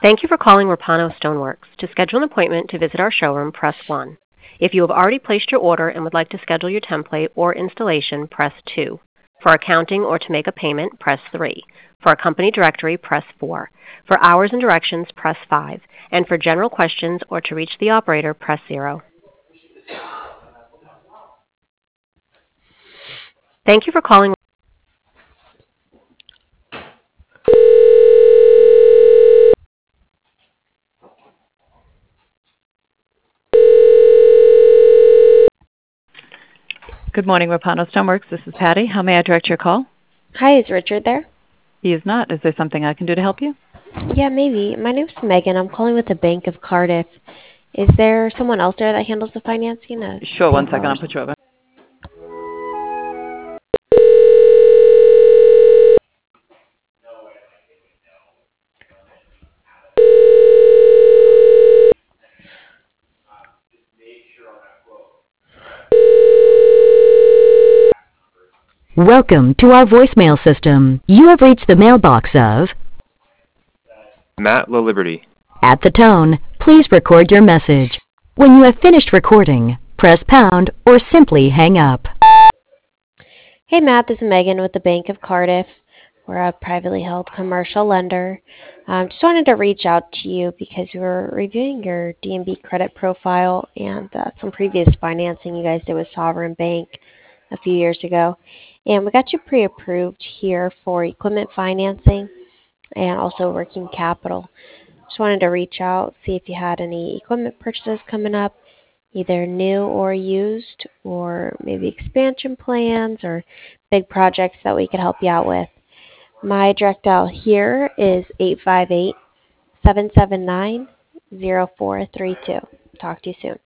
Thank you for calling Rapano Stoneworks. To schedule an appointment to visit our showroom, press 1. If you have already placed your order and would like to schedule your template or installation, press 2. For accounting or to make a payment, press 3. For a company directory, press 4. For hours and directions, press 5. And for general questions or to reach the operator, press 0. Thank you for calling. Good morning, Rapano Stoneworks. This is Patty. How may I direct your call? Hi, is Richard there? He is not. Is there something I can do to help you? Yeah, maybe. My name's Megan. I'm calling with the Bank of Cardiff. Is there someone else there that handles the financing? Sure, one second. I'll put you over. Welcome to our voicemail system. You have reached the mailbox of Matt LaLiberty. At the tone, please record your message. When you have finished recording, press pound or simply hang up. Hey, Matt. This is Megan with the Bank of Cardiff. We're a privately held commercial lender. Just wanted to reach out to you because we were reviewing your D&B credit profile and some previous financing you guys did with Sovereign Bank a few years ago. And we got you pre-approved here for equipment financing and also working capital. Just wanted to reach out, see if you had any equipment purchases coming up, either new or used, or maybe expansion plans or big projects that we could help you out with. My direct dial here is 858-779-0432. Talk to you soon.